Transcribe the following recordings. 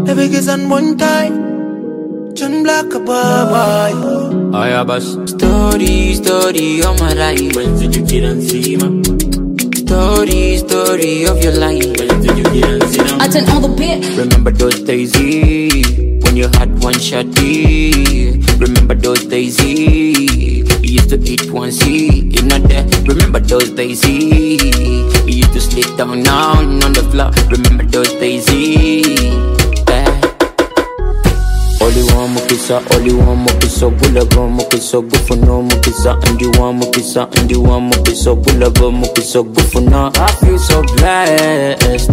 Every kiss on one time. John Black a boy. I have a story of my life. When did you get encima? Story of your life. When did you get encima? I turn on the beat. Remember those days, when you had one shot, remember those days, you used to eat one seed, you know that. Remember those days, you used to sleep down on the floor. Remember those days, Only one mukisa, gulaba mukisa, gufuna mukisa, and you want mukisa, and you want mukisa, gulaba mukisa, gufuna. I feel so blessed.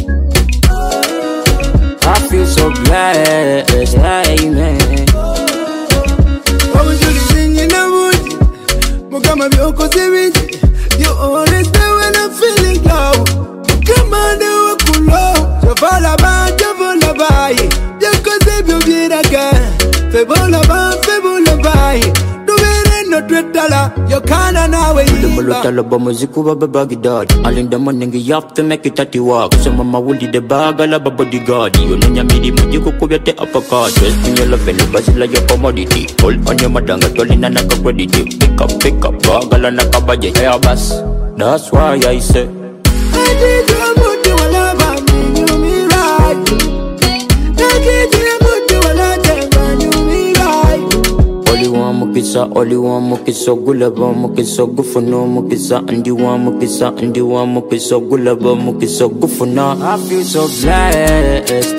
I feel so blessed, amen. I was just singing the wood. Mugama Bioko Sewiji. You always there when I'm feeling low. Come on, do a cool low. Javala ba, javala ba. Joko Sebu Biraka. Febola ba. Do it no $3. You can't now. The Molotala Bamuziku Babagidad. All in the morning, you have to make it at the walk. Some of my woody the bagala bodyguard. You know, you made him, you could get the uppercut. Just in your love and the basila your commodity. Hold on your madanga, tolling and a credit. Pick up, bagala and a kabaja. Hey, Abbas. That's why I say. I did you put you love me, you me right. I did you put you love you me right. Only one mukisa, gulaba mukisa, gufuna mukisa, and you want mukisa, gulaba mukisa, gufuna. I feel so blessed.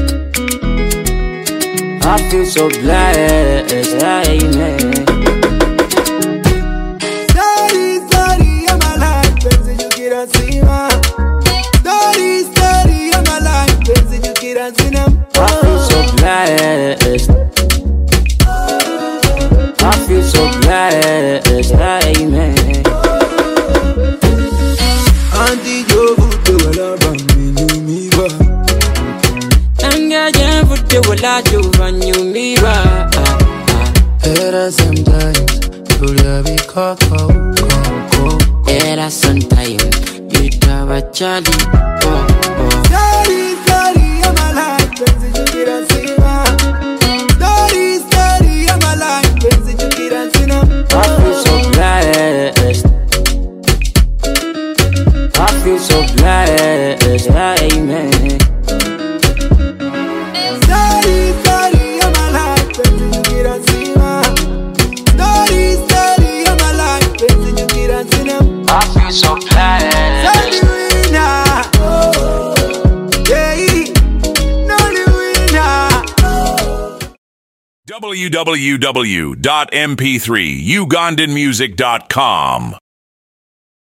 I feel so blessed, amen. Story of my life, penzi you get a sima. Story of my life, penzi you get a sina. I feel so blessed. I feel so blessed, amen. Auntie Joe, the wala me ba. Anga jambu te wala juvanyu miwa. Era sometimes you be coco. Era sometime you tava chali. Story of my life, penzi you get a sima. Story of my life, penzi you get a sina. I feel so blessed. I feel so blessed, amen. Story of my life, penzi you get a sima. Story of my life, penzi you get a sina. I feel so blessed. Story winner, yeah, no winner. www.mp3ugandanmusic.com